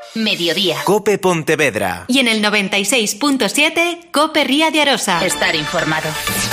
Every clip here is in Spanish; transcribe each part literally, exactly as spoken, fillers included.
Mediodía. COPE Pontevedra. Y en el noventa y seis punto siete, COPE Ría de Arosa. Estar informado.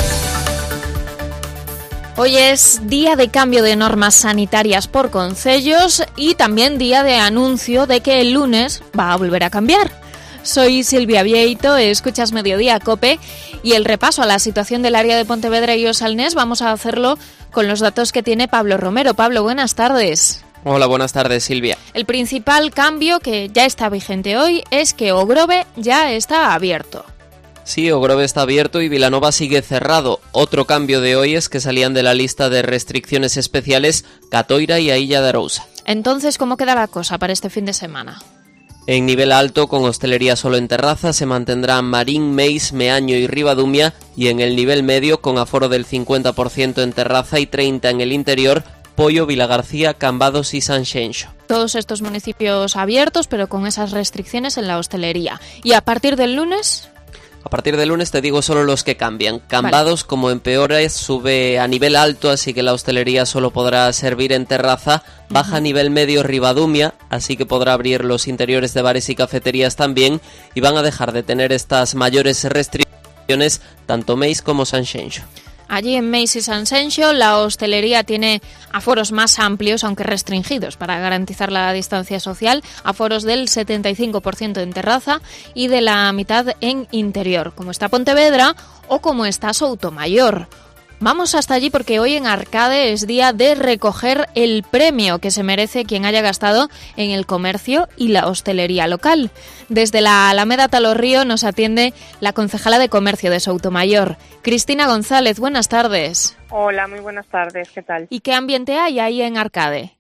Hoy es día de cambio de normas sanitarias por concellos y también día de anuncio de que el lunes va a volver a cambiar. Soy Silvia Vieito, escuchas Mediodía COPE y el repaso a la situación del área de Pontevedra y Osalnés vamos a hacerlo con los datos que tiene Pablo Romero. Pablo, buenas tardes. Hola, buenas tardes, Silvia. El principal cambio que ya está vigente hoy es que Ogrove ya está abierto. Sí, Ogrove está abierto y Vilanova sigue cerrado. Otro cambio de hoy es que salían de la lista de restricciones especiales Catoira y a Illa de Arousa. Entonces, ¿cómo queda la cosa para este fin de semana? En nivel alto, con hostelería solo en terraza, se mantendrán Marín, Meis, Meaño y Ribadumia, y en el nivel medio, con aforo del cincuenta por ciento en terraza y treinta por ciento en el interior, Pollo, Vilagarcía, Cambados y Sanxenxo. Todos estos municipios abiertos, pero con esas restricciones en la hostelería. ¿Y a partir del lunes? A partir del lunes te digo solo los que cambian. Cambados, vale, como empeora, sube a nivel alto, así que la hostelería solo podrá servir en terraza. Baja uh-huh. a nivel medio Ribadumia, así que podrá abrir los interiores de bares y cafeterías también. Y van a dejar de tener estas mayores restricciones tanto Meis como Sanxenxo. Allí en Meis y Sanxenxo la hostelería tiene aforos más amplios, aunque restringidos, para garantizar la distancia social, aforos del setenta y cinco por ciento en terraza y de la mitad en interior, como está Pontevedra o como está Soutomayor. Vamos hasta allí porque hoy en Arcade es día de recoger el premio que se merece quien haya gastado en el comercio y la hostelería local. Desde la Alameda Talorrío nos atiende la concejala de comercio de Soutomayor, Cristina González. Buenas tardes. Hola, muy buenas tardes. ¿Qué tal? ¿Y qué ambiente hay ahí en Arcade?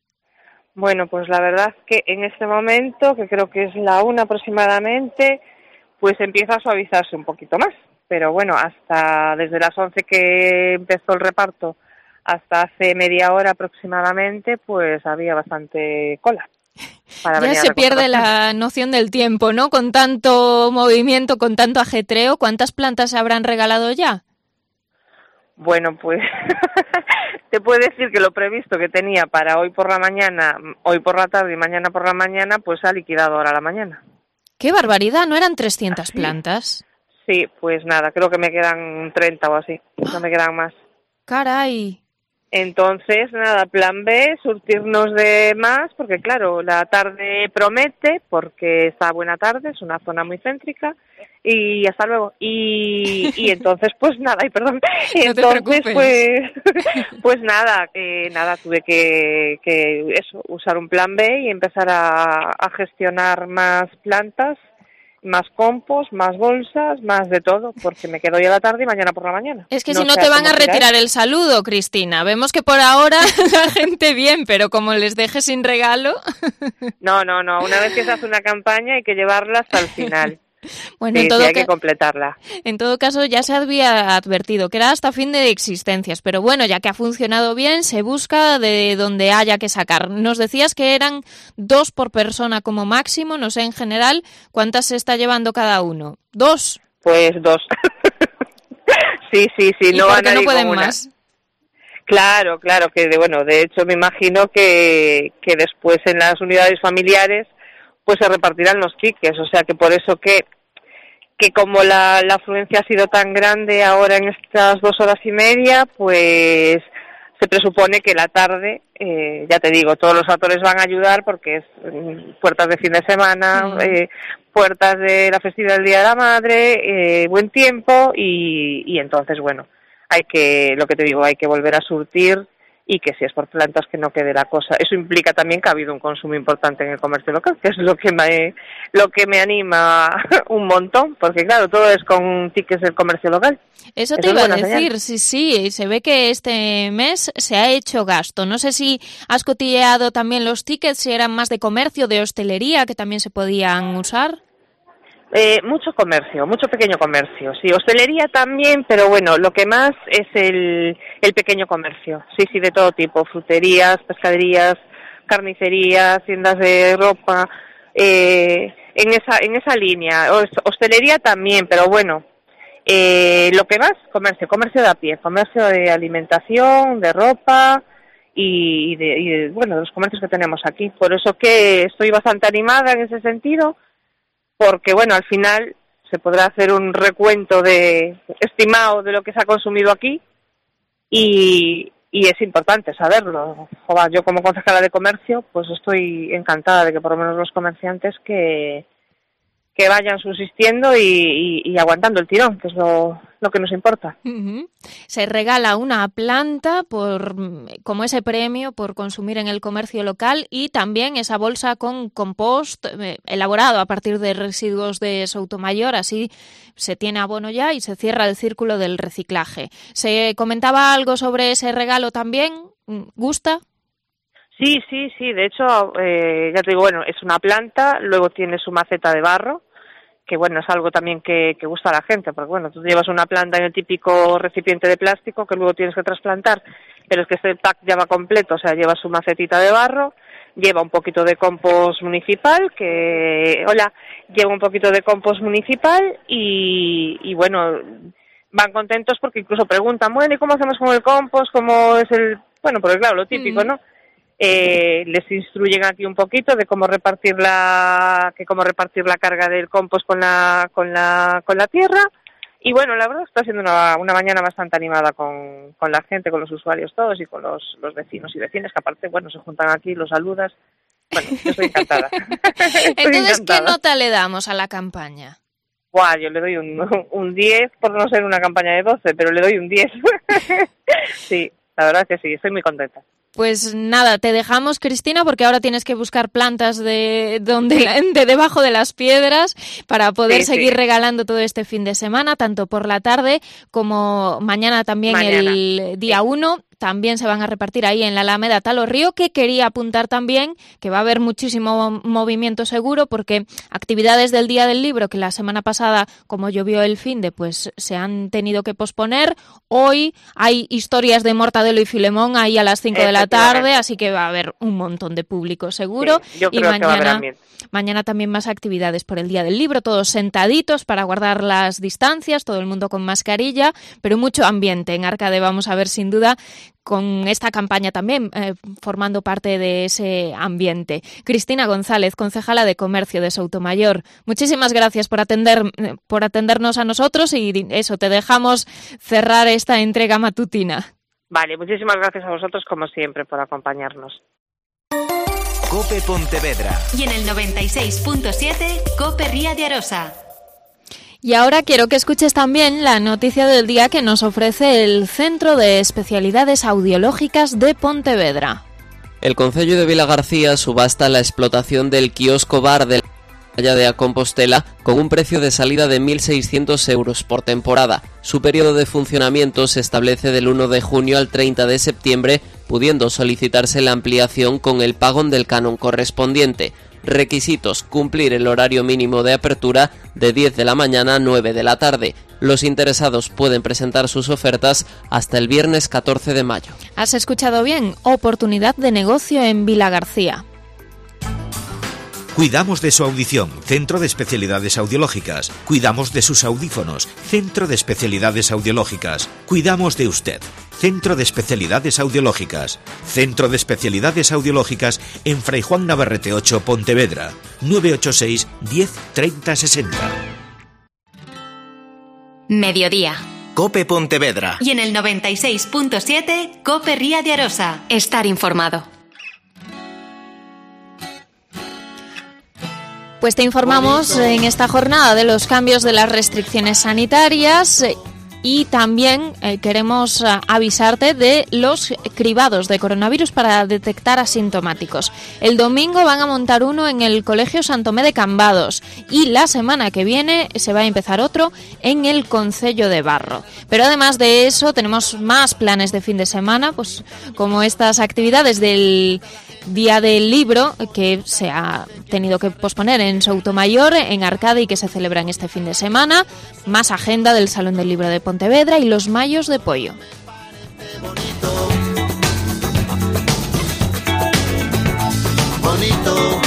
Bueno, pues la verdad que en este momento, que creo que es la una aproximadamente, pues empieza a suavizarse un poquito más. Pero bueno, hasta desde las once que empezó el reparto hasta hace media hora aproximadamente, pues había bastante cola. Para ya se pierde la noción del tiempo, ¿no? Con tanto movimiento, con tanto ajetreo, ¿cuántas plantas se habrán regalado ya? Bueno, pues te puedo decir que lo previsto que tenía para hoy por la mañana, hoy por la tarde y mañana por la mañana, pues ha liquidado ahora a la mañana. ¡Qué barbaridad! ¿No eran trescientas plantas? Sí, pues nada, creo que me quedan treinta o así, no me quedan más. ¡Caray! Entonces, nada, plan B, surtirnos de más, porque claro, la tarde promete, porque está buena tarde, es una zona muy céntrica, y hasta luego. Y, y entonces, pues nada, y perdón, no entonces, pues, pues nada, eh, nada, tuve que, que eso, usar un plan B y empezar a, a gestionar más plantas, más compost, más bolsas, más de todo, porque me quedo ya la tarde y mañana por la mañana. Es que no si no te van a retirar el saludo, Cristina. Vemos que por ahora la gente bien, pero como les dejes sin regalo... No, no, no. Una vez que se hace una campaña hay que llevarla hasta el final. Bueno, sí, en todo sí, hay ca- que completarla. En todo caso, ya se había advertido que era hasta fin de existencias, pero bueno, ya que ha funcionado bien, se busca de donde haya que sacar. Nos decías que eran dos por persona como máximo, no sé en general, ¿cuántas se está llevando cada uno? ¿Dos? Pues dos. sí, sí, sí, no van a no pueden más. Claro, claro, que de, bueno, de hecho me imagino que, que después en las unidades familiares pues se repartirán los tickets, o sea que por eso que que como la, la afluencia ha sido tan grande ahora en estas dos horas y media, pues se presupone que la tarde, eh, ya te digo, todos los actores van a ayudar porque es eh, puertas de fin de semana, mm. eh, puertas de la festividad del Día de la Madre, eh, buen tiempo y, y entonces, bueno, hay que, lo que te digo, hay que volver a surtir y que si es por plantas que no quede la cosa. Eso implica también que ha habido un consumo importante en el comercio local, que es lo que me, lo que me anima un montón, porque claro, todo es con tickets del comercio local. Eso te Eso iba a decir, señal. sí, sí, se ve que este mes se ha hecho gasto. No sé si has cotilleado también los tickets, si eran más de comercio, de hostelería, que también se podían usar. Eh, mucho comercio, mucho pequeño comercio, sí, hostelería también, pero bueno, lo que más es el, el pequeño comercio, sí, sí, de todo tipo, fruterías, pescaderías, carnicerías, tiendas de ropa, eh, en esa en esa línea, hostelería también, pero bueno, eh, lo que más, comercio, comercio de a pie, comercio de alimentación, de ropa y de, y de, bueno, de los comercios que tenemos aquí. Por eso que estoy bastante animada en ese sentido, porque bueno, al final se podrá hacer un recuento de estimado de lo que se ha consumido aquí y, y es importante saberlo. Joder, yo como concejala de comercio, pues estoy encantada de que por lo menos los comerciantes que que vayan subsistiendo y, y, y aguantando el tirón, que es lo, lo que nos importa. Uh-huh. Se regala una planta por como ese premio por consumir en el comercio local y también esa bolsa con compost eh, elaborado a partir de residuos de Soutomayor, así se tiene abono ya y se cierra el círculo del reciclaje. ¿Se comentaba algo sobre ese regalo también? ¿Gusta? Sí, sí, sí, de hecho, eh, ya te digo, bueno, es una planta, luego tiene su maceta de barro, que bueno, es algo también que, que gusta a la gente, porque bueno, tú llevas una planta en el típico recipiente de plástico que luego tienes que trasplantar, pero es que este pack ya va completo, o sea, lleva su macetita de barro, lleva un poquito de compost municipal, que, hola, lleva un poquito de compost municipal y, y bueno, van contentos porque incluso preguntan, bueno, ¿y cómo hacemos con el compost? ¿Cómo es el...? Bueno, porque claro, lo típico, ¿no? Eh, les instruyen aquí un poquito de cómo repartir la que cómo repartir la carga del compost con la con la con la tierra y bueno, la verdad está siendo una, una mañana bastante animada con, con la gente, con los usuarios todos y con los, los vecinos y vecinas que aparte bueno se juntan aquí, los saludas. Bueno, yo estoy encantada. estoy Entonces, encantada. ¿qué nota le damos a la campaña? Buah, yo le doy un, un diez por no ser una campaña de doce, pero le doy un diez. Sí, la verdad es que sí, estoy muy contenta. Pues nada, te dejamos, Cristina, porque ahora tienes que buscar plantas de donde de debajo de las piedras para poder sí, seguir sí. regalando todo este fin de semana, tanto por la tarde como mañana también Mañana. el día uno. También se van a repartir ahí en la Alameda Talo Río, que quería apuntar también que va a haber muchísimo movimiento seguro porque actividades del Día del Libro que la semana pasada, como llovió el finde, pues se han tenido que posponer. Hoy hay historias de Mortadelo y Filemón ahí a las cinco de la tarde, así que va a haber un montón de público seguro. Sí, yo creo y mañana, que va a haber ambiente. Mañana también más actividades por el Día del Libro, todos sentaditos para guardar las distancias, todo el mundo con mascarilla, pero mucho ambiente en Arcade vamos a ver sin duda con esta campaña también eh, formando parte de ese ambiente. Cristina González, concejala de Comercio de Soutomayor, muchísimas gracias por atender por atendernos a nosotros y eso, te dejamos cerrar esta entrega matutina. Vale, muchísimas gracias a vosotros como siempre por acompañarnos. COPE Pontevedra. Y en el noventa y seis punto siete, COPE Ría de Arosa. Y ahora quiero que escuches también la noticia del día que nos ofrece el Centro de Especialidades Audiológicas de Pontevedra. El Concello de Vilagarcía subasta la explotación del quiosco bar de la playa de A Compostela con un precio de salida de mil seiscientos euros por temporada. Su periodo de funcionamiento se establece del uno de junio al treinta de septiembre, pudiendo solicitarse la ampliación con el pago del canon correspondiente. Requisitos: cumplir el horario mínimo de apertura de diez de la mañana a nueve de la tarde. Los interesados pueden presentar sus ofertas hasta el viernes catorce de mayo. ¿Has escuchado bien? Oportunidad de negocio en Vilagarcía. Cuidamos de su audición, Centro de Especialidades Audiológicas. Cuidamos de sus audífonos, Centro de Especialidades Audiológicas. Cuidamos de usted, Centro de Especialidades Audiológicas. Centro de Especialidades Audiológicas en Fray Juan Navarrete ocho, Pontevedra. nueve ocho seis, diez, treinta, sesenta. Mediodía. COPE Pontevedra. Y en el noventa y seis punto siete, COPE Ría de Arosa. Estar informado. Pues te informamos en esta jornada de los cambios de las restricciones sanitarias y también eh, queremos uh, avisarte de los cribados de coronavirus para detectar asintomáticos. El domingo van a montar uno en el Colegio Santomé de Cambados y la semana que viene se va a empezar otro en el Concello de Barro. Pero además de eso tenemos más planes de fin de semana, pues como estas actividades del Día del Libro que se ha tenido que posponer en Soutomayor, en Arcade y que se celebran este fin de semana, más agenda del Salón del Libro de Pontevedra y los Mayos de Pollo. Bonito.